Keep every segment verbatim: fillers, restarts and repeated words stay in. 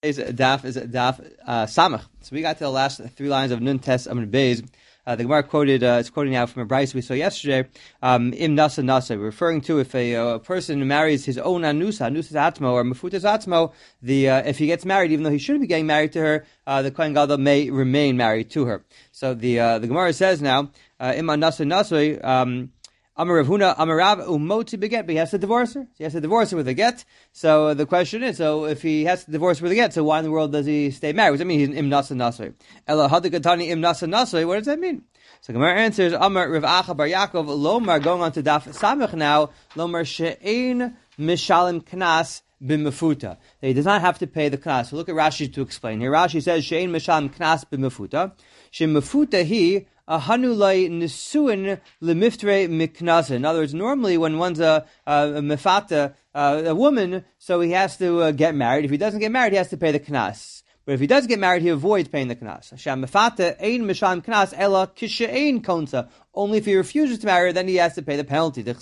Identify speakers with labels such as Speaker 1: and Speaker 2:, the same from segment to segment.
Speaker 1: Daf is Daf uh, Samach. So we got to the last three lines of Nun Tes Amud Beis. Uh, the Gemara quoted, uh, it's quoting now from a Bryce we saw yesterday, um, Im Nasa Nasa, referring to if a, uh, person marries his own Anusa, Anusa's Atmo, or Mefutas Atmo, the, uh, if he gets married, even though he shouldn't be getting married to her, uh, the Kohen Gadol may remain married to her. So the, uh, the Gemara says now, uh, Im Nasa Nasa, um, Amar Rav Huna, Amar Rav, umoti beget, but he has to divorce her. He has to divorce her with a get. So the question is, so if he has to divorce her with a get, so why in the world does he stay married? What does that mean? He's an im nasa nasoi. Ela hadikatani im nasa nasoi. What does that mean? So Gemara answers, Amar Rav Acha bar Yaakov, Lomar, going on to Daf Samach now, Lomar she'ein mishalim knas b'mefuta. He does not have to pay the knas. So look at Rashi to explain. Here Rashi says, she'ein mishalim knas b'mefuta. She'mefuta hi, a hanulai nisuin lemiftre miknasa. In other words, normally when one's a, a, a mefata, uh, a woman, so he has to uh, get married. If he doesn't get married, he has to pay the knas. But if he does get married, he avoids paying the knas. Sham mefata ein misham knas ela kishein konsa. Only if he refuses to marry her, then he has to pay the penalty. The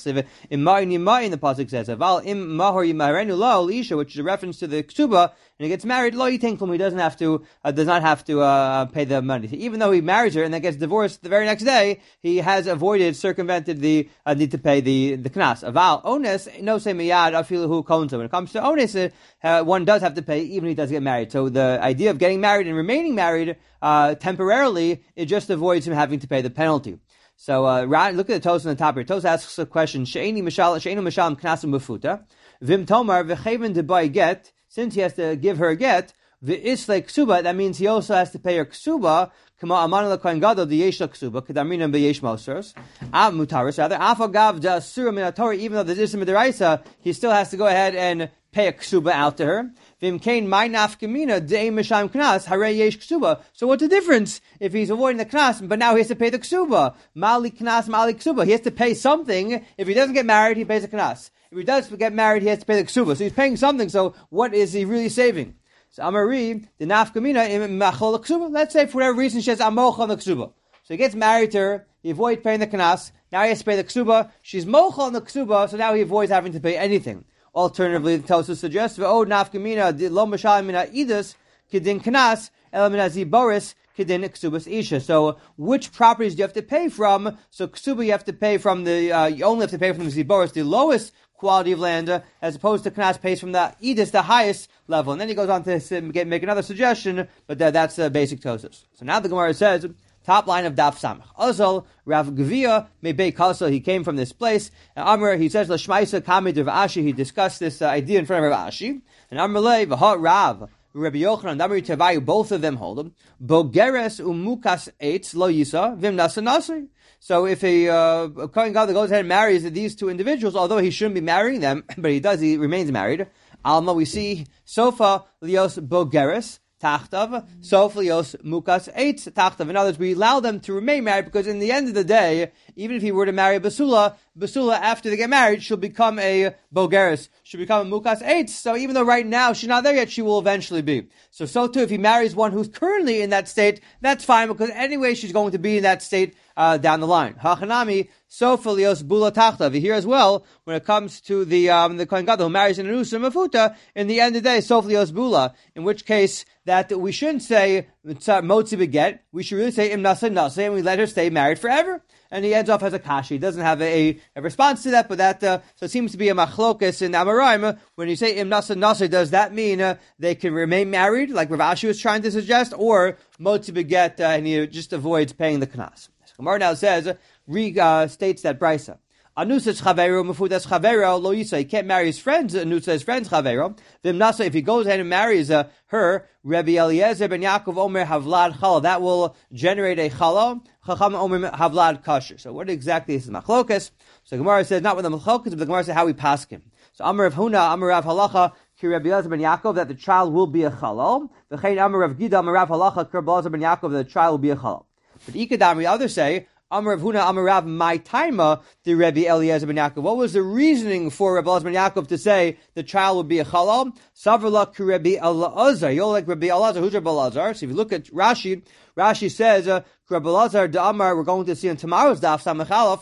Speaker 1: pasuk says, "Aval im mahor yimarenu lo isha," which is a reference to the ksuba. And he gets married, lo yitinklum. He doesn't have to, uh, does not have to uh, pay the money. So even though he marries her and then gets divorced the very next day, he has avoided, circumvented the uh, need to pay the the knas. Aval ones no say miyad afilahu konsa. When it comes to ones, uh, one does have to pay even if he does get married. So the idea of getting married and remaining married uh, temporarily, it just avoids him having to pay the penalty. So uh, look at the Tos on the top here. Tos asks a question: She'eni mishal, she'enu mishalim knasim befuta. Vim tomar v'cheven debay get. Since he has to give her a get, v'isle ksuba. That means he also has to pay her ksuba. Kama amanu lekohen gadol diyesh ksuba kedamrinam beyesh mosers. Av mutaris rather afagav da asura min haTorah. Even though there's isra midaraisa, he still has to go ahead and pay a ksuba out to her. Vim kain my nafkamina de misham knas harei yesh ksuba. So what's the difference if he's avoiding the knas, but now he has to pay the ksuba? Mali knas, mali ksuba. He has to pay something. If he doesn't get married, he pays the knas. If he does get married, he has to pay the ksuba. So he's paying something. So what is he really saving? So Amari the nafkamina im machol ksuba. Let's say for whatever reason she has amoch on the ksuba. So he gets married to her. He avoids paying the knas. Now he has to pay the ksuba. She's moch on the ksuba. So now he avoids having to pay anything. Alternatively, the Tosus suggests, "Oh, nafkamina lo mashal mina idus kedin knas el mina ziboris kedin ksubas isha." So, which properties do you have to pay from? So, ksuba you have to pay from the. Uh, you only have to pay from the ziboris, the lowest quality of land, uh, as opposed to knas pays from the idus, the highest level. And then he goes on to get, make another suggestion, but that, that's the uh, basic Tosus. So now the Gemara says. Top line of Daf Samach. Azal, Rav Gavia, Mebei Kalsa, he came from this place. And Amr, he says, Lashmaisa Kamid Rav Ashi, he discussed this uh, idea in front of Rav Ashi. And Amr Lei, Vahot Rav, Rabbi Yochanan, Damri Tevayu, both of them hold him. Bogeres umukas eitz lo yisa, vim nasa nasi. So if a uh, Kohen Gadol goes ahead and marries these two individuals, although he shouldn't be marrying them, but he does, he remains married. Alma, we see, Sofa Lios Bogeres, Tachtav, Soflios Mukas Eitz Tachtav. In other words, we allow them to remain married because in the end of the day, even if he were to marry a Basula, Basula after they get married, she'll become a Bogeres, she'll become a Mukas Eitz. So even though right now she's not there yet, she will eventually be. So so too, if he marries one who's currently in that state, that's fine because anyway she's going to be in that state uh, down the line. Hachanami, Sofalios Bula Tachtav. Here as well, when it comes to the um, the Kohen Gadol who marries an Anusa Mafuta, in the end of the day, Sofalios Bula, in which case that we shouldn't say Motzi Beget, we should really say Im Nasa Nasa, and we let her stay married forever. And he ends off as a kashi. He doesn't have a, a response to that, but that, uh, so it seems to be a machlokas in Amoraim. When you say Im Nasa Nasa, does that mean uh, they can remain married, like Rav Ashi was trying to suggest, or Motzi Beget, uh, and he just avoids paying the knas? Gemara now says, re uh, states that Brisa. Anusas chavero mefudas chavero lo yisa. He can't marry his friends. Anusa his friends chavero. Vimnasa, if he goes ahead and marries uh, her, Rabbi Eliezer ben Yaakov Omer havlad chala. That will generate a chala. Chacham Omer havlad kasher. So what exactly is machlokas? So Gemara says not with the machlokas, but the Gemara says how we pass him. So Amar of Huna, Amar of Halacha. Ki Rabbi Eliezer ben Yaakov, that the child will be a chalal. V'chein Amar of Gida, Amar of Halacha. Ki Rabbi Eliezer ben Yaakov, that the child will be a chalal. But Ikadam, others say, Amar of Huna, Amar Rav, my taima, the Rabbi Eliezer ben Yaakov. What was the reasoning for Rabbi Eliezer ben Yaakov to say the child would be a chalal? Savrla ki Rabbi Elazar. You're like Rabbi Elazar. Who's Rabbi Elazar? So if you look at Rashi, Rashi says, uh, Rabbi Elazar, the Amar, we're going to see in tomorrow's Daf Samach Aleph,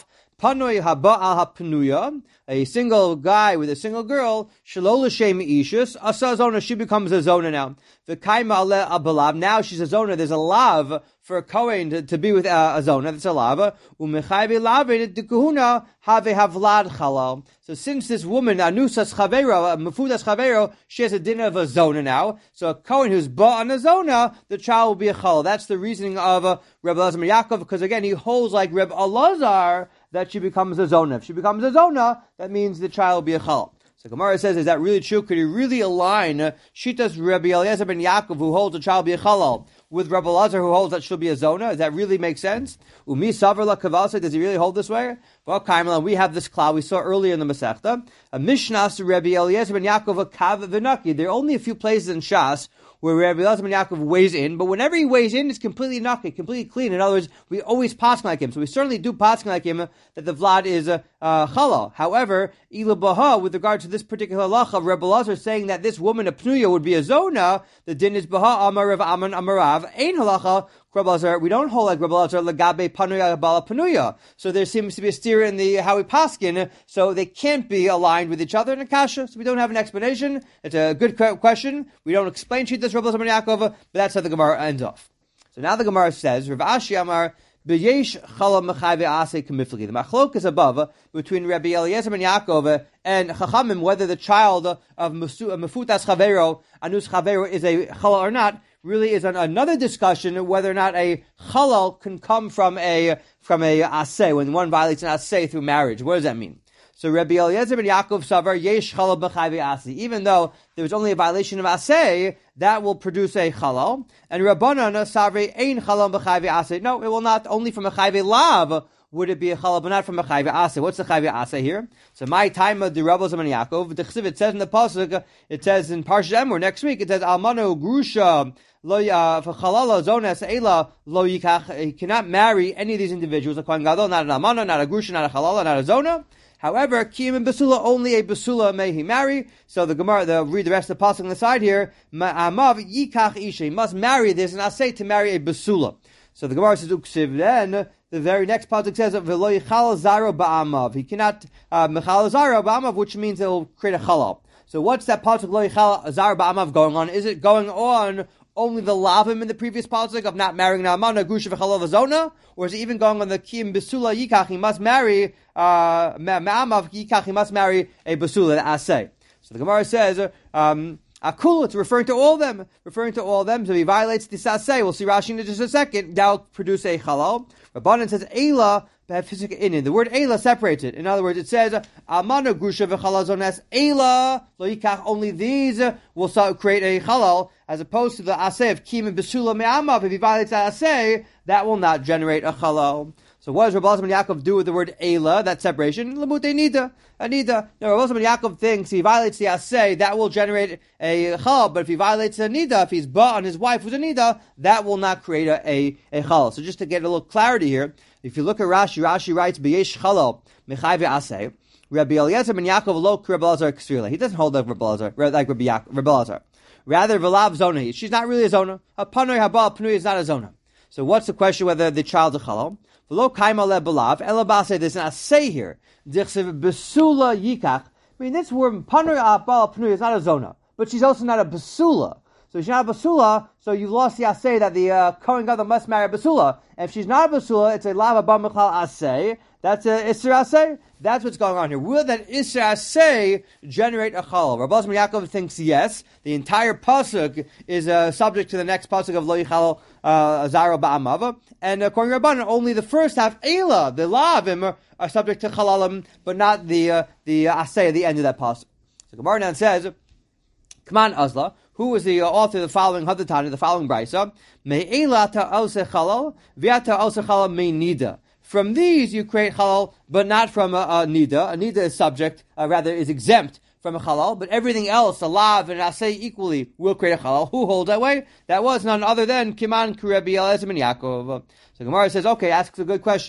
Speaker 1: Panoi haba al hapanuya, a single guy with a single girl, shalol l'shem ishus, asa zona, she becomes a zona now. V'kaima ale abalav, now she's a zona, there's a lav for a Kohen to, to be with uh, a zona, that's a lav. Umechayve lavin de kahuna have havlad chalal. So since this woman, anusas chavero, mefudas chavero, she has a din of a zona now. So a Kohen who's bought on a zona, the child will be a chalal. That's the reasoning of uh, Reb Elazar ben Yaakov, because again, he holds like Reb Elazar that she becomes a zona. If she becomes a zona, that means the child will be a chalal. So Gemara says, is that really true? Could he really align uh, Shitas Rabbi Eliezer ben Yaakov, who holds a child be a chalal, with Rabbi Elazar, who holds that she'll be a zona? Does that really make sense? Umi savar la kavasa, does he really hold this way? Well, Kaimla, we have this cloud we saw earlier in the Masechta. A Mishnas Rabbi Eliezer ben Yaakov a kav v'naki. There are only a few places in Shas where Rabbi Elazar ben Yaakov weighs in, but whenever he weighs in, it's completely naki, completely clean. In other words, we always pass like him. So we certainly do pass like him that the Vlad is a uh, chalal. However, Ila Baha, with regard to this particular halacha, Rabbi Elazar saying that this woman, a pnuya, would be a zona, the din is Baha Amar Rav Aman Amarav, Ein halacha, Rabbi Elazar, we don't hold like Rabbi Elazar, Lagabe Panuya Bala Panuya. So there seems to be a steer in the how we paskin, so they can't be aligned with each other in a kasha. So we don't have an explanation. It's a good question. We don't explain Shitas Rabbi Elazar ben Yaakov, but that's how the Gemara ends off. So now the Gemara says, Rav Ashi Amar, B'yesh chala mechayve aseh kamifli. The machlok is above between Rabbi Eliezer ben Yaakov and Chachamim whether the child of mefutas chavero, anus chavero, is a chalal or not. Really is an, another discussion whether or not a chalal can come from a from a aseh when one violates an aseh through marriage. What does that mean? So Rabbi Eliezer ben Yaakov savar yesh chalal b'chayve aseh. Even though there was only a violation of aseh, that will produce a chalal. And Rabbanan savar ein chalal b'chayve aseh. No, it will not. Only from a chayve lav would it be a chalal, but not from a chayve aseh. What's the chayve aseh here? So my time of the Rabbi Eliezer ben Yaakov, the chsiv, it says in the pasuk, it says in Parshat Emor next week, it says almano grusha. Lo for chalala zonas eila lo yikach. He cannot marry any of these individuals. A kohen gadol, not an almana, not a grusha, not a chalala, not a zona. However, kiyum and basula, only a basula may he marry. So the Gemara, the read the rest of the pasuk on the side here. Ma'amav yikach isha. He must marry this, and I say to marry a basula. So the Gemara says uksiv. Then the very next pasuk says v'lo yichal zaro ba'amav. He cannot uh, mechal zaro ba'amav, which means it will create a chalal. So what's that pasuk lo yichal zaro ba'amav going on? Is it going on only the lavim in the previous pasuk of not marrying Naaman, Grusha v'chalav zona, or is it even going on the Kiyim Besula Yikach? He must marry uh, Ma'amav Yikach. He must marry a Besula, the Aseh. So the Gemara says, um, Akul, it's referring to all of them, referring to all of them. So he violates the Aseh. We'll see Rashi in just a second. That'll produce a Chalal. Rabbanan says Eila. The word Eila separates it. In other words, it says Amana Grusha v'chalal zonas Eila lo yikach. Only these will create a chalal, as opposed to the aseh of Kim and Besula me'amav. If he violates that aseh, that will not generate a chalal. So what does Rabbi Elazar ben Yaakov do with the word Eila, that separation? Lamute nida, anida. Now Rabbi Elazar ben Yaakov thinks he violates the aseh, that will generate a chalal. But if he violates a nida, if he's ba on his wife who's a nida, that will not create a, a, a chalal. So just to get a little clarity here, if you look at Rashi, Rashi writes, B'yesh chalal mechayve aseh. Rabbi Eliezer ben Yaakov lo Rabbi Elazar ksvila. He doesn't hold like Rabbi Elazar, like Rabbi Yaakov, Rabbi Elazar. Rather, v'lav zona. She's not really a zona. A panoi habal panoi is not a zona. So what's the question whether the child's a chalal? V'lo kaima le b'lav elabase. There's an aseh here. Dichsev besula yikach. I mean, this word panoi habal panoi is not a zona, but she's also not a besula. So she's not a basula, so you've lost the aseh that the uh, Kohen Gadol must marry a basula. And if she's not a basula, it's a lava bar mechlal aseh. That's a isser aseh. That's what's going on here. Will that isser aseh generate a chalal? Rabbi Elazar ben Yaakov thinks yes. The entire pasuk is uh, subject to the next pasuk of lo yichal zaro ba'amava. And according to Rabbanan, only the first half, Eila, the lavim, are, are subject to chalalim, but not the uh, the aseh at the end of that pasuk. So Gemara now says, come on, Azla. Who was the author of the following Hadatani, the following Brisa? Me'ela ta'ose chalal, v'ya ta'ose chalal me'nida. From these you create chalal, but not from a, a nida. A nida is subject, uh, rather is exempt from a chalal, but everything else, a lav and aseh equally, will create a chalal. Who holds that way? That was none other than Kiman Rabbi Eliezer ben Yaakov. So Gemara says, okay, asks a good question.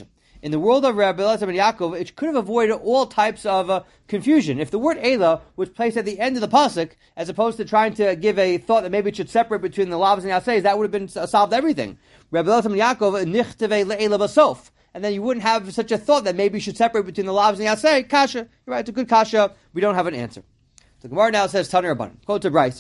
Speaker 1: In the world of Rabbi Elazar ben Yaakov, it could have avoided all types of uh, confusion. If the word Eila was placed at the end of the pasuk, as opposed to trying to give a thought that maybe it should separate between the lavs and the aseis, that would have been uh, solved everything. Rabbi Elazar ben Yaakov, nichteve le'ela basof. And then you wouldn't have such a thought that maybe you should separate between the lavs and the asei. Kasha. You're right, it's a good kasha. We don't have an answer. The Gemara now says, Tanur Rabbanan. Quote to Bryce.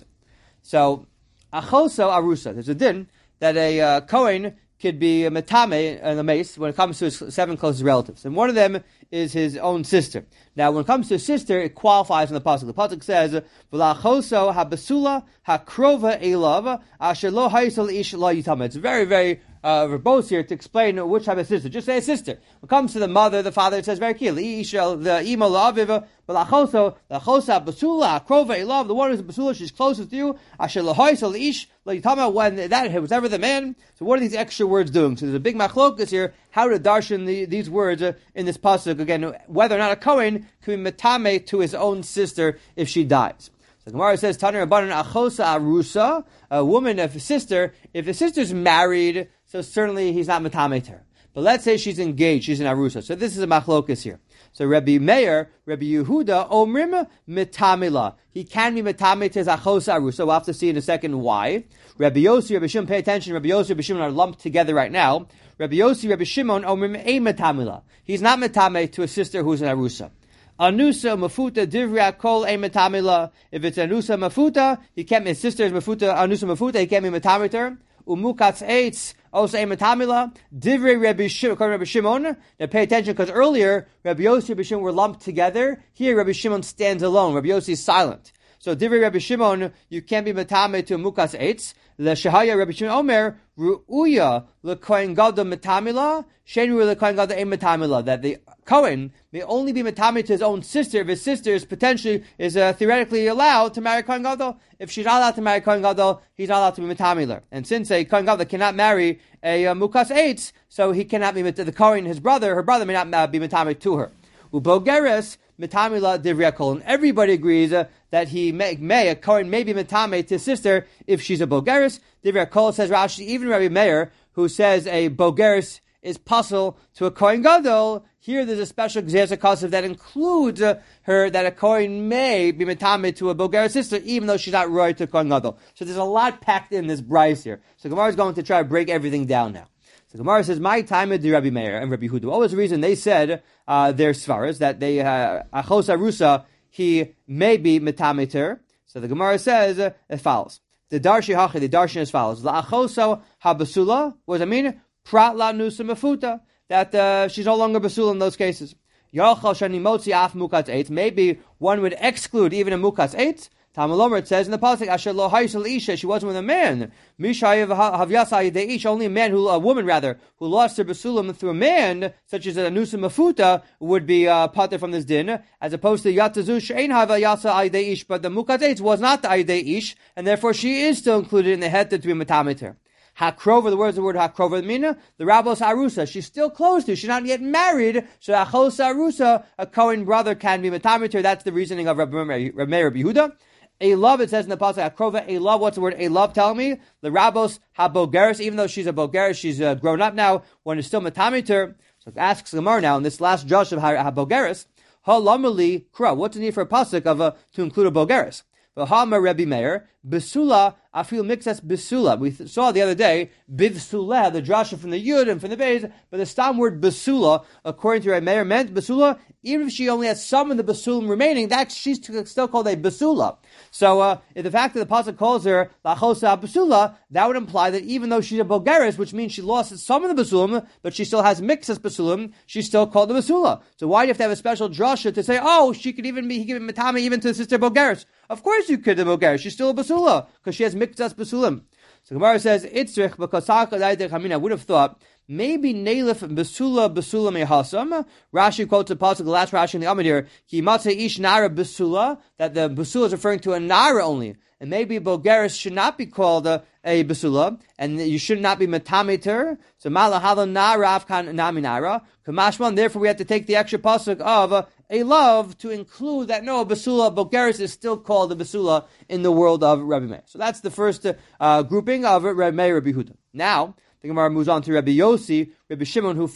Speaker 1: So, achoso arusa. There's a din that a uh, Kohen could be a metame and a mace when it comes to his seven closest relatives. And one of them is his own sister. Now, when it comes to his sister, it qualifies in the pasuk. The pasuk says, "V'lachoso habasula hakrova elav asher lo haisel ish lo yitama." It's very, very uh, verbose here to explain which type of sister. Just say a sister. When it comes to the mother, the father, it says very clearly, the ima la'aviva, v'lachoso, lachosa basula hakrova elav. The one who's a basula, she's closest to you. Asher lo haisel ish lo yitama. When that was ever the man. So what are these extra words doing? So there's a big machlokas here. How to darshan the, these words uh, in this pasuk again? Whether or not a Kohen can be metame to his own sister if she dies. So the Gemara says, Tanur Rabbanan achosa arusa, a woman, if a sister, if the sister's married, so certainly he's not metame to her. But let's say she's engaged, she's an arusa. So this is a machlokas here. So Rabbi Meir, Rabbi Yehuda, omrim metamila. He can be metame to his achosa arusa. We'll have to see in a second why. Rabbi Yossi, Rabbi Shimon, pay attention. Rabbi Yossi, Rabbi Shimon are lumped together right now. Rabbi Yossi, Rabbi Shimon, omrim e metamila. He's not metame to a sister who's an arusa. Anusa mafuta divria kol e metamila. If it's anusa mafuta, he can't. His sister is mafuta anusa mafuta. He can't be metame to her. Umukatz eitz also e metamila. Divrei Rabbi Shimon. Rabbi Shimon. Now pay attention because earlier Rabbi Yossi and Rabbi Shimon were lumped together. Here Rabbi Shimon stands alone. Rabbi Yossi is silent. So divrei Rabbi Shimon, you can't be metame to umukatz eitz. The Shahaya Rabbi Shimon Omer ru'uya lekohen gadol metamila shenu lekohen gadol e metamila. That the Kohen may only be metame to his own sister if his sister is potentially is uh, theoretically allowed to marry Kohen Gadol. If she's not allowed to marry Kohen Gadol, he's not allowed to be metame. And since a Kohen Gadol cannot marry a uh, mukas eitz, so he cannot be the Kohen, his brother, her brother may not uh, be metame to her. Ubogeres metamila divrei kol. And everybody agrees uh, that he may, may a Kohen may be metame to his sister if she's a bogeres. Divrei kol, says Rashi, even Rabbi Meir, who says a bogeres is puzzle to a Kohen Gadol. Here there's a special Gzeiras HaKosav that includes uh, her, that a Kohen may be metame to a Bulgarian sister, even though she's not roy to Kohen Gadol. So there's a lot packed in this bryce here. So Gemara is going to try to break everything down now. So Gemara says, my time at the Rabbi Meir and Rabbi Huda. What was the reason they said uh, their svaras, that they, uh, Achos Arusa, he may be metame to her. So the Gemara says, uh, it follows. The Darshi Hachi, the Darshan is follows. La Achosa Habasula, what does it mean? Prat la nusa mafuta, that uh, she's no longer basula in those cases. Maybe one would exclude even a mukas eitz. Tamalomer, it says in the pasuk, Asher lo haisel isha, she wasn't with a man. Mishayev havyasa yideish, only a man who, a woman rather, who lost her basulam through a man, such as a nusa mafuta, would be uh, pater from this din, as opposed to yatazu she'ein havyasa yideish, but the mukas eitz was not the yideish, and therefore she is still included in the head to be matameter. Hakrova, the words the word hakrova mina, the Rabbos Arusa, she's still close to, she's not yet married, so Achos Arusa, a Kohen brother can be metameter. That's the reasoning of Rabbi Meir Rabbi Yehuda. A love, it says in the pasuk hakrova, a love, what's the word a love, tell me? The Rabbos habogeres, even though she's a bogeres, she's uh, grown up now, one is still metameter. So it asks Gemara now, in this last Josh of habogeres, halamali kra, what's the need for a pasuk of a, to include a bogeres? V'hama Rabbi Meir, besula, afil mixas besula. We th- saw the other day, bivsula, the drasha from the Yud and from the Beis, but the stam word besula, according to Rabbi Meir, meant besula, even if she only has some of the basulim remaining, that she's still called a besula. So, uh, if the fact that the pasuk calls her lachosa besula, that would imply that even though she's a bogeres, which means she lost some of the basulim, but she still has mixas basulim, she's still called the besula. So why do you have to have a special drasha to say, oh, she could even be, he could be metame even to the sister bogeres? Of course you could, the bogeres. She's still a basula, because she has mixas basulim. So Gemara says, Itzrich, because I would have thought, maybe Neilif Basula Basula Mehasam. Rashi quotes the pasuk, the last Rashi in the Amid here, Ki Matzeh Ish Nara Basula, that the Basula is referring to a Nara only. And maybe Bulgaris should not be called a, a Basula, and you should not be Metameter. So Malahala Nara Afkan Naminara. Kamashman, therefore we have to take the extra pasuk of uh, a love to include that no, Basula, Bulgaris is still called a Basula in the world of Rabbi Meir. So that's the first uh, grouping of Rabbi Meir, Rabbi Huda. Now, the Gemara moves on to Rabbi Yossi, Rabbi Shimon, who felt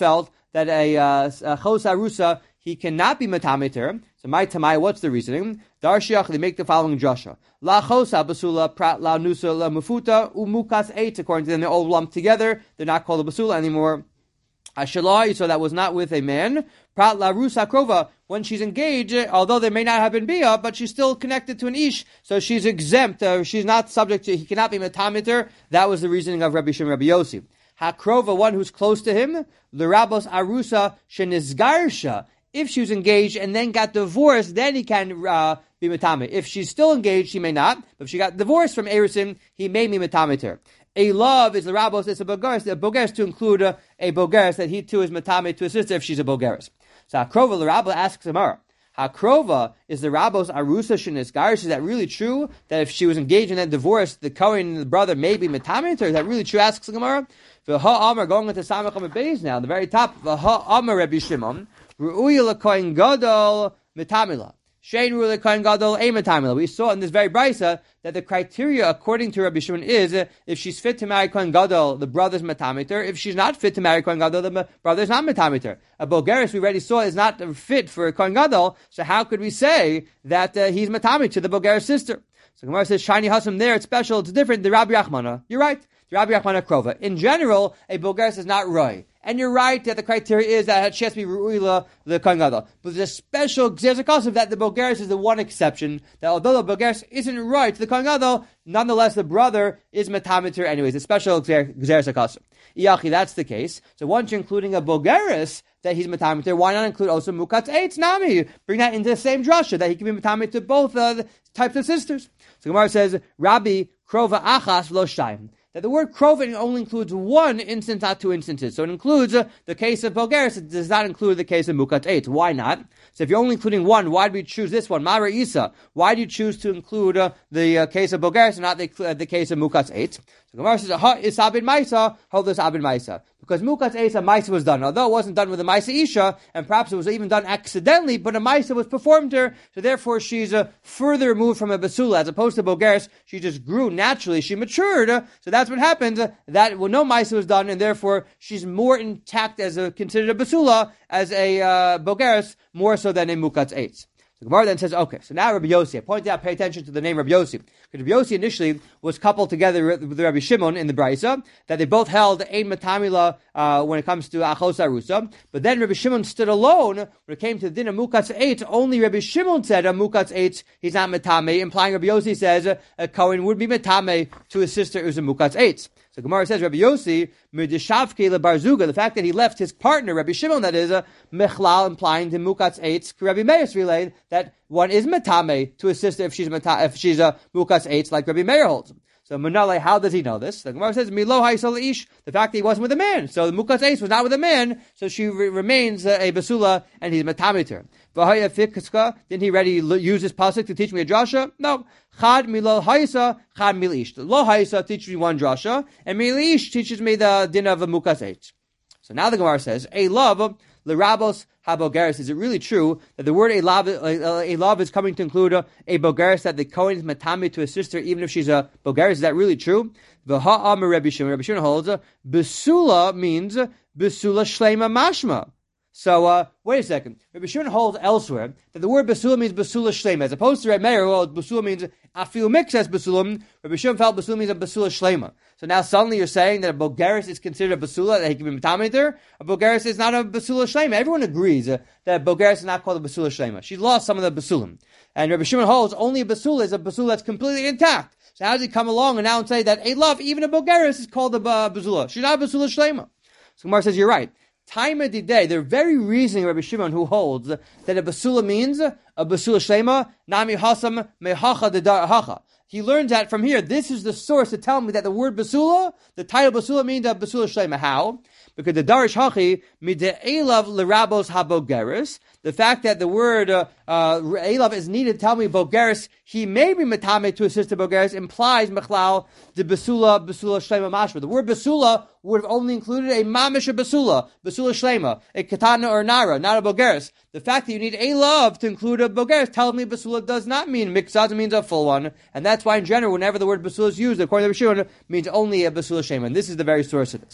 Speaker 1: that a, uh, a chos arusa, he cannot be metameter. So my tamai, what's the reasoning? Darshiach, they make the following drasha. La chosa basula prat la nusa la mufuta umukas eight. According to them, they're all lumped together. They're not called a basula anymore. Ashalai, so that was not with a man. Prat la rusa krova, when she's engaged, although there may not have been bia, but she's still connected to an ish, so she's exempt. Uh, she's not subject to. He cannot be metameter. That was the reasoning of Rabbi Shimon Rabbi Yossi. Hakrova, one who's close to him, the Rabbos Arusa Shenizgarsha. If she was engaged and then got divorced, then he can uh, be metamet. If she's still engaged, she may not. But if she got divorced from Erisin, he may be metameter. A love is the Rabbos, it's a bogeres, a bogeres to include a, a bogeres that he too is metamet to his sister if she's a bogeres. So Hakrova, the Rabbah asks Amara. Hakrova is the Rabbos Arusa Shenizgarsha. Is that really true? That if she was engaged and then divorced, the Kohen and the brother may be metamet? Or is that really true? Asks the Gemara. V'ha Amar, going into Samach Amar Beis now, on the very top. V'ha Amar Rabbi Shimon. Ru'uya l'kohen gadol metamila. Shein ru'uya l'kohen gadol a metamila. We saw in this very brisa that the criteria, according to Rabbi Shimon, is uh, if she's fit to marry kohen gadol, the brother's metameter. If she's not fit to marry kohen gadol, the brother's not metameter. A bogeres, we already saw, is not fit for kohen gadol. So how could we say that uh, he's metameter to the bogeres sister? So Gemara says, shiny hasam there, it's special, it's different. The Rabbi Yachmana, you're right. The Rabbi Yachmana krova. In general, a bogeres is not roy. And you're right that the criteria is that she has to be ru'ila the kohen gadol. But there's a special gzeres that the bogeres is the one exception. That although the bogeres isn't right to the kohen gadol, nonetheless the brother is metameter anyways. A special gzeres hakasa. Iyachi, that's the case. So once you're including a bogeres that he's metameter, why not include also mukatz eitz nami? Bring that into the same drasha that he can be metameter to both uh, types of sisters. So Gemara says, Rabbi krova achas lo shtaim. That the word krova only includes one instance, not two instances. So it includes uh, the case of bogeres. It does not include the case of mukat eitz. Why not? So if you're only including one, why do we choose this one? Mara Isa. Why do you choose to include uh, the uh, case of bogeres and not the, uh, the case of mukat eitz? So Gemara says, ha is abin maisa, hold this abin maisa. Because mukat eitz, a maisa was done. Although it wasn't done with a maisa isha, and perhaps it was even done accidentally, but a maisa was performed to her, so therefore she's uh, further removed from a basula, as opposed to bogeres, she just grew naturally, she matured, uh, so that's what happened, uh, that well, no maisa was done, and therefore she's more intact as a, considered a basula, as a uh, bogeres, more so than a mukat eitz. So Gemara then says, okay, so now Rabbi Yossi, I pointed out, pay attention to the name Rabbi Yossi. Because Rabbi Yossi initially was coupled together with Rabbi Shimon in the Brisa, that they both held ein metamila uh, when it comes to achos arusa. But then Rabbi Shimon stood alone when it came to the din of mukatz eitz. Only Rabbi Shimon said a mukatz eitz, he's not metame, implying Rabbi Yossi says uh, a Kohen would be metame to his sister who's a mukatz eitz. So Gemara says, Rabbi Yossi, Mirdishavke lebarzuga, the fact that he left his partner, Rabbi Shimon, that is a mechlal, implying to mukatz eitz, Rabbi Meir relayed that one is metame to his sister if she's meta, if she's a mukatz eitz, like Rabbi Meir holds. So Menale, how does he know this? The Gemara says, Milo haisal ish, the fact that he wasn't with a man. So the mukatz eitz was not with a man, so she re- remains uh, a basula, and he's metame to her. V'haya fikska, didn't he already l- use this pasuk to teach me a drasha? No. Chad milo haisa, chad milish. Lo haisa teaches me one drasha, and milish teaches me the din of a mukatz eitz. So now the Gemara says, a love, l'rabos habogeres. Is it really true that the word a love, a love is coming to include a, a bogeres, that the Kohen is matame to his sister even if she's a bogeres? Is that really true? The ha'amar Rabbi Shimon, Rabbi Shimon holds, besula means besula shlema mashma. So, uh, wait a second. Rabbi Shimon holds elsewhere that the word basula means basula shlema, as opposed to Rabbi Meir, who holds basula means afilu mixes basulam. Rabbi Shimon felt basula means a basula shlema. So now suddenly you're saying that a bogeres is considered a basula, that he can be metameter. A bogeres is not a basula shlema. Everyone agrees uh, that a bogeres is not called a basula shlema. She lost some of the basulim. And Rabbi Shimon holds only a basula is a basula that's completely intact. So how does he come along and now and say that a love, even a bogeres, is called a uh, basula? She's not a basula shlema. So Gemara says, you're right. Time of the day, they're very reasoning Rabbi Shimon who holds that a basula means a basula shlema, nami hasam mehacha dedar hacha. He learns that from here. This is the source to tell me that the word basula, the title basula means a basula shlema. How? Because the darish hachi mide'elav lerabos habogeres. The fact that the word uh, uh, elav is needed to tell me bogeres, he may be metame to his sister bogeres, implies mechlal the basula basula shlema mashma. The word basula would have only included a mamish basula, basula shlema, a katana or nara, not a bogeres. The fact that you need a love to include a bogeres tells me basula does not mean mixaz, it means a full one, and that's why in general, whenever the word basula is used, according to Rabbi Shimon, means only a basula shlema. And this is the very source of this.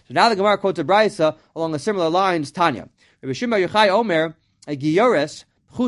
Speaker 1: So now the Gemara quotes a brisa along a similar lines. Tanya, Rabbi Shimon Bar Yochai Omer, a giyores.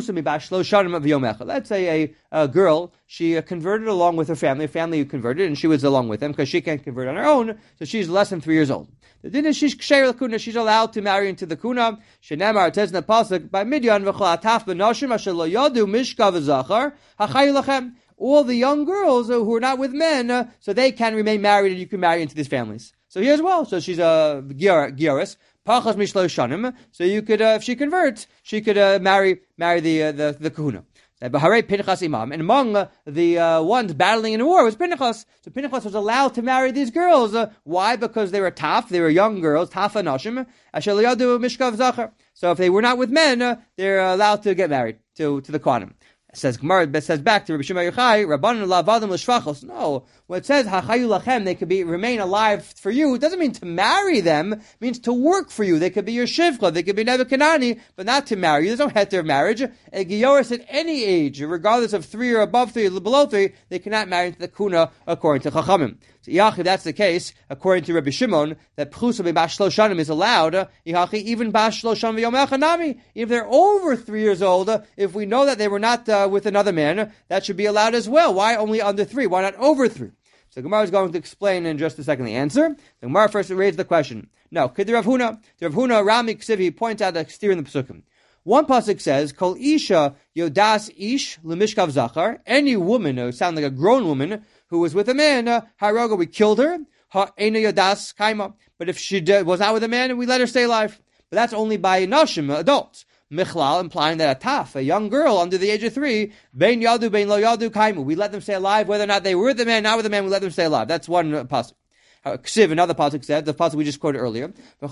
Speaker 1: Let's say a, a girl, she uh, converted along with her family, a family who converted, and she was along with them because she can't convert on her own, so she's less than three years old. The din is she's ksher l'kuna, she's allowed to marry into the kuna. Shenemar, it says in the pasuk, by Midyan v'chol ataf b'noshim asher lo yadu mishka v'zachar hachayu lachem. All the young girls uh, who are not with men, uh, so they can remain married, and you can marry into these families. So here as well, so she's a gioris. Pachas mishlo shanim. So you could, uh, if she converts, she could uh, marry marry the uh, the the kahuna. B'harei Pinchas imam, and among uh, the uh, ones battling in the war was Pinchas. So Pinchas was allowed to marry these girls. Uh, why? Because they were taf, they were young girls, taf anashim. Asher yadu mishkav zachar. So if they were not with men, uh, they're allowed to get married to to the kohanim. Says Gemara, but says back to Rabbi Shimon Yochai, Rabbanan la'avadim l'shvachos. No, when it says hachayu lachem, they could be remain alive for you. It doesn't mean to marry them. It means to work for you. They could be your shivcha, they could be nebuchadnezzar, but not to marry you. There's no heter of marriage. A gioris at any age, regardless of three or above three or below three, they cannot marry into the kuna according to Chachamim. So, if that's the case, according to Rabbi Shimon, that pchusa b'bash shlosh shanim is allowed, uh, even bash shlosh shanim v'yom echanami. If they're over three years old, uh, if we know that they were not uh, with another man, uh, that should be allowed as well. Why only under three? Why not over three? So Gemara is going to explain in just a second the answer. The Gemara first raised the question. No, could the Rav Huna, the Rav Huna Rami Ksivi points out the exterior in the Pesukim. One pasuk says, "Kol isha yodas ish lemishkav zachar." Any woman, who sounds like a grown woman, who was with a man, uh, haroga, we killed her. Ha ena yodas kaima. But if she did, was not with a man, we let her stay alive. But that's only by nashim, adults. Michlal, implying that a taf, a young girl under the age of three, bein yadu, bein lo yadu kaimu. We let them stay alive, whether or not they were with the man, not with the man, we let them stay alive. That's one uh, pasuk. Ksiv, another pasuk said, the pasuk we just quoted earlier,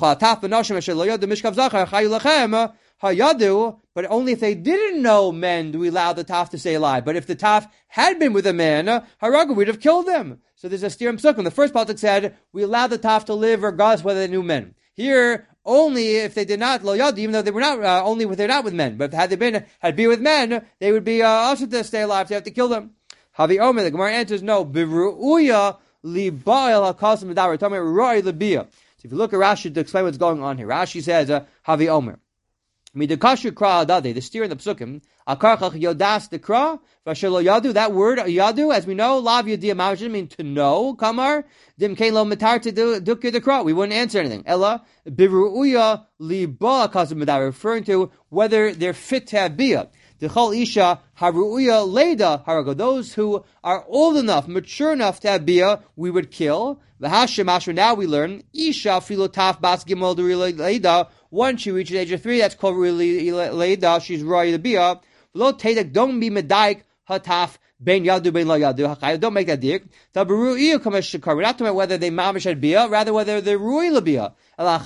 Speaker 1: but only if they didn't know men do we allow the taf to stay alive. But if the taf had been with a man, haraga, we'd have killed them. So there's a stirum psukim. The first pasuk said, we allow the taf to live regardless whether they knew men. Here, only if they did not, lo yad, even though they were not, uh, only if they're not with men. But had they been, had been with men, they would be uh, also to stay alive, so they have to kill them. Havi Omer, the Gemara answers, no, biru'uya, so if you look at Rashi to explain what's going on here, Rashi says, uh, Havi Omer. The steer in the psukim, yodas the kra, yadu, that word, yadu, as we know, lav yadia mean to know, kamar, dim kein lo mitar to dukya the kra. We wouldn't answer anything. Ella, biru'uya liba kasim medar, referring to whether they're fit to have bia. D'chol isha haru'uya leda harago. Those who are old enough, mature enough to have bia, we would kill. V'hashem ashra. Now we learn isha filotaf bas gimel leda. Once she reaches the age of three, that's called leda. She's roy the bia. V'lo tedek, don't be medaik hataf ben yadu ben lo yadu. Don't make that dik. Tabaru'iyah kamesh shakar. We're not talking about whether they mamish had bia, rather whether they're ru'y lebia. In other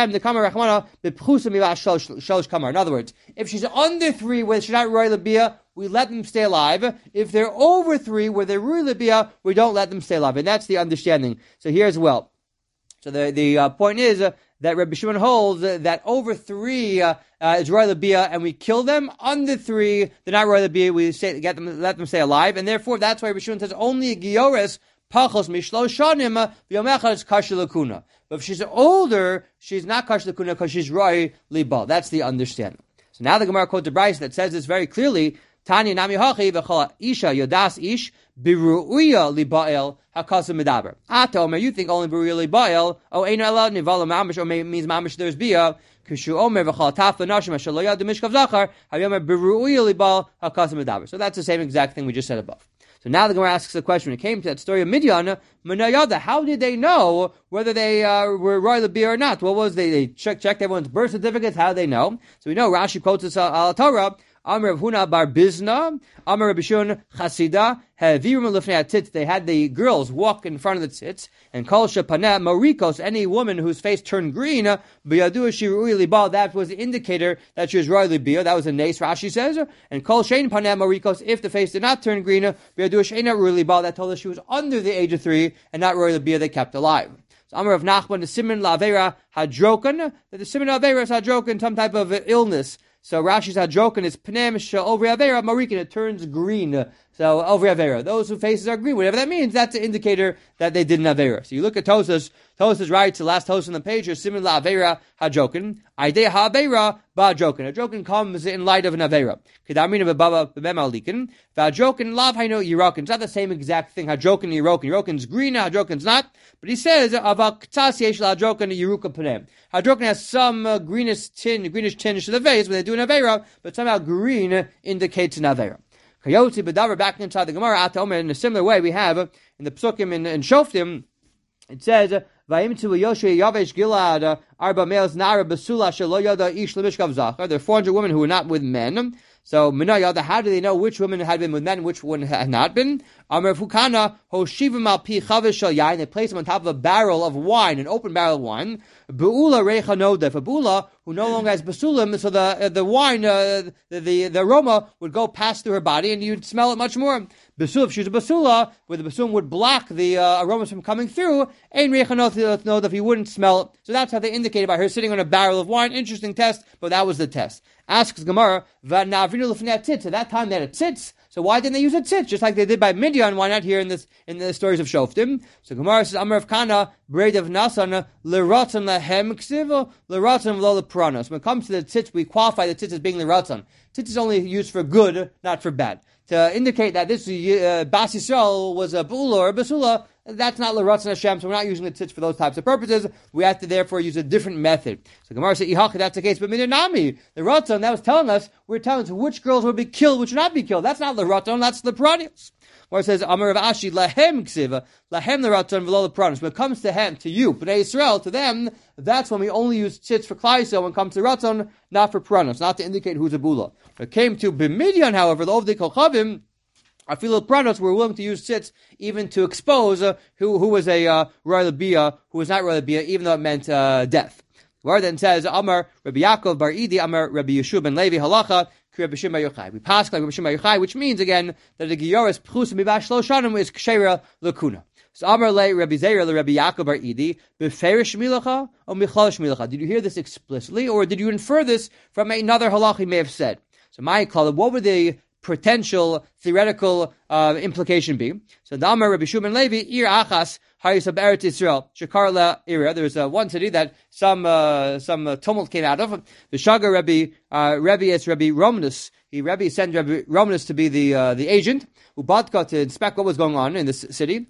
Speaker 1: words, if she's under three where she's not roy lebia, we let them stay alive. If they're over three where they're ru'y lebia, we don't let them stay alive. And that's the understanding. So here as well. So the the uh, point is uh, that Rabbi Shimon holds uh, that over three uh, uh, is roy lebia, and we kill them. Under three, they're not roy lebia. We say, get them, let them stay alive, and therefore that's why Rabbi Shimon says only a giores pachos mishlo shanim v'yomechad is kasher lakuna. But if she's older, she's not kasher lakuna because she's roy liba. That's the understanding. So now the Gemara quotes a brayso that says this very clearly. Tanya nami hachi v'chol isha yodas ish biru'uya libael hakasim medaber. Ata omer, you think only biru'uya libael? Oh, ain't allowed nivala mamish, or means mamish there's bia. Kishu omer v'chol taf v'nashim asher lo yadu mishkav zachar. Hayomer biru'uya libael hakasim medaber. So that's the same exact thing we just said above. So now the Gemara asks the question, when it came to that story of Midian, Menayada, how did they know whether they uh, were roy lebia or not? What was they? They checked, checked everyone's birth certificates. How did they know? So we know Rashi quotes us al Torah. Amar Rav Huna bar Bizna, Amar Rabbi Shimon Chasida, Havirum lifnei tzitz. They had the girls walk in front of the tzitz, and Kol shepaneh marikos, any woman whose face turned green, b'yadu shiru'i liba, that was the indicator that she was roy libia. That was a nace, Rashi says. And Kol shein paneh marikos, if the face did not turn green, b'yadu sheina roy liba, that told us she was under the age of three and not roy libia. They kept alive. So Amar of Nachman, the siman la'avera hadroken, that the siman la'avera is hadroken, some type of illness. So Rashi's hadroken is pnem she'ovri avera marikin. It turns green. So over Avera. Those whose faces are green, whatever that means, that's an indicator that they did an Avera. So you look at Tosas, Tosas writes, the last Tosas on the page is similar to Avera Hajokin. Idea Ha-Avera Ba-Jokin. A Jokin comes in light of an Avera. Kedamina Baba Bemalikin. Va-Jokin Lav Haino Yirokin. It's not the same exact thing. Hajokin and Yirokin. Yirokin's green, Hajokin's not. But he says, Avaktas Yesh Hajokin Yiruka Panem. Hajokin has some uh, greenish tinge, greenish tinge to the face when they do an Avera, but somehow green indicates an Avera. Kayotzi B'davar, back inside the Gemara, Atomer, in a similar way we have uh, in the Psukim in, in Shoftim, it says, Vayimtu Yoshua Yavesh Gilad Arba males Nara Basula Shelo Yada Ish Lemishkav Zachar. There are four hundred women who were not with men. So Minayada, how do they know which women had been with men and which one had not been? Amar Fukana Hoshivim Al Pi Chavish Shal Yain. They place them on top of a barrel of wine, an open barrel of wine. Beula Reicha Nodef, a Beula who no longer has basulim, so the uh, the wine, uh, the, the the aroma would go past through her body, and you'd smell it much more. Basula, if she was a basula, where the basulim would block the uh, aromas from coming through, Ein Reicha Nodef, you wouldn't smell it. So that's how they indicated by her sitting on a barrel of wine. Interesting test, but that was the test. Asks Gemara, V'navinu l'fnei tzitz. At that time they had a tzitz, so why didn't they use a tzitz? Just like they did by Midian, why not here in this in the stories of Shoftim? So Gemara says, Amar of Kana, Braid of Nasan, l'ratzon lahem ksivo, l'ratzon v'lo l'pranos. When it comes to the tzitz, we qualify the tzitz as being l'ratzon. Tzitz is only used for good, not for bad. To indicate that this uh, Bas Yisrael was a bula or a basula, that's not l'ratzon Hashem, so we're not using the tzitz for those types of purposes. We have to therefore use a different method. So Gemara says, Ihach, that's the case, but Midanami, the ratzon, that was telling us, we're telling us which girls would be killed, which would not be killed. That's not l'ratzon, that's the pranios. Where it says, Amar of Ashi, lahem ksiva, lahem l'ratzon v'lo l'pranos. When it comes to him, to you, Bnei Yisrael, to them, that's when we only use tzitz for Klal Yisrael when it comes to ratzon, not for pranos, not to indicate who's a bula. When it came to B'Midian, however, the Ovdei Kolchavim, I feel the pranos were willing to use tzitz even to expose uh, who who was a uh, royal bia, who was not royal bia, even though it meant uh, death. Where then says Amar Rabbi Yaakov Bar Idi Amar Rabbi Yeshua ben Levi Halacha Rabbi Shimon Bar Yochai. We pass like Rabbi Shimon Bar Yochai, which means again that the Gioris Pchus Mibash Lo Shanim is Kshera Lakuna. So Amar Le Rabbi Zera Le Rabbi Yaakov Bar Idi Beferish Milacha or Michlalish Milacha. Did you hear this explicitly, or did you infer this from another halach he may have said? So my call, what were the potential theoretical uh, implication be? So the Amar Rabbi Shimon Levi Ir Achas Harisab Eretz Yisrael Shekar La Ira. There was uh, one city that some uh, some uh, tumult came out of. The Shagar Rabbi uh, Rabbi is Rabbi Romanus. He Rabbi sent Rabbi Romanus to be the uh, the agent Ubadka to inspect what was going on in this city.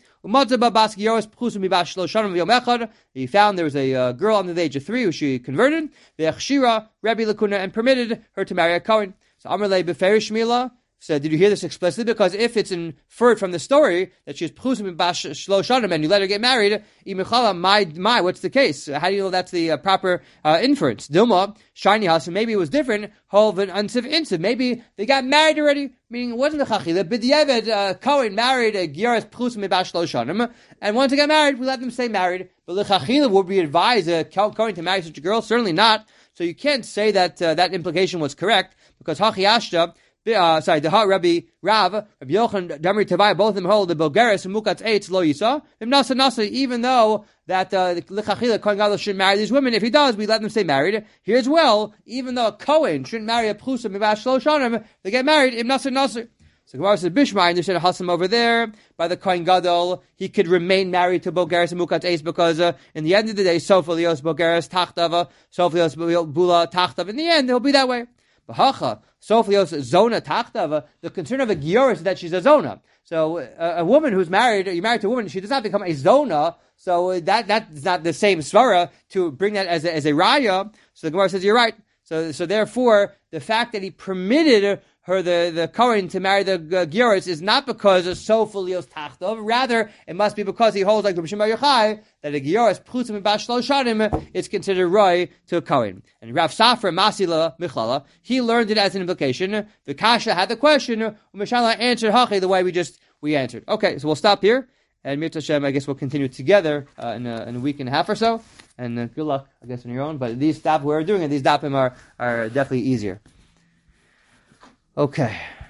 Speaker 1: He found there was a uh, girl under the age of three who she converted. The Echshira Rabbi Lakuna and permitted her to marry a Kohen. So Amar Le Beferish Mila said, did you hear this explicitly? Because if it's inferred from the story that she's pchusim bash shlo shanim and you let her get married, imichala, my, my, what's the case? How do you know that's the uh, proper uh, inference? Dilma, shiny house, maybe it was different. Holvin, unsiv, insiv. Maybe they got married already, meaning it wasn't the chachila. B'diavad, uh, Cohen married a gyaras pchusim bash shlo shanim, and once they got married, we let them stay married. But the chachila would be advised uh, Cohen to marry such a girl? Certainly not. So you can't say that uh, that implication was correct, because hachi ashta, Uh, sorry, the Ha Rabbi Rav, Rabbi Yochanan, Damri Tavai, both of them hold the Bulgaris and Mukatz Eitz Lo Yisa. If Nasa Nasa, even though that uh, the L'chachila Kohen Gadol shouldn't marry these women, if he does, we let them stay married. Here as well, even though a Kohen shouldn't marry a Pchusa Mivash Lo Shanim, they get married. If Nasa Nasa. So Gemara says Bishmai, and they said Hassam over there by the Kohen Gadol, he could remain married to Bulgaris and Mukatz Eitz because uh, in the end of the day, Sophilios Bulgaris Tachtava, Sophilios Bula Tachtava. In the end, it'll be that way. B'hacha, Sophlios Zona Tachtava, the concern of a Gioris is that she's a Zona. So a, a woman who's married, you're married to a woman, she does not become a Zona, so that that's not the same svara to bring that as a, as a raya. So the Gemara says, you're right. So so therefore, the fact that he permitted her, the, the Kohen, to marry the uh, Gioris is not because of Sophilios Tachtov, rather, it must be because he holds like the B'Shim Bar Yochai, that a Gioris, Pchutzim and Bash Shlo Shanim, is considered Roy to a Kohen. And Rav Safra, Masila, Michlala, he learned it as an implication. The Kasha had the question, Mishala answered Hachi the way we just, we answered. Okay, so we'll stop here, and Mir Tashem, I guess we'll continue together uh, in, a, in a week and a half or so, and uh, good luck, I guess, on your own, but these dap we're doing, and these dapim are, are definitely easier. Okay.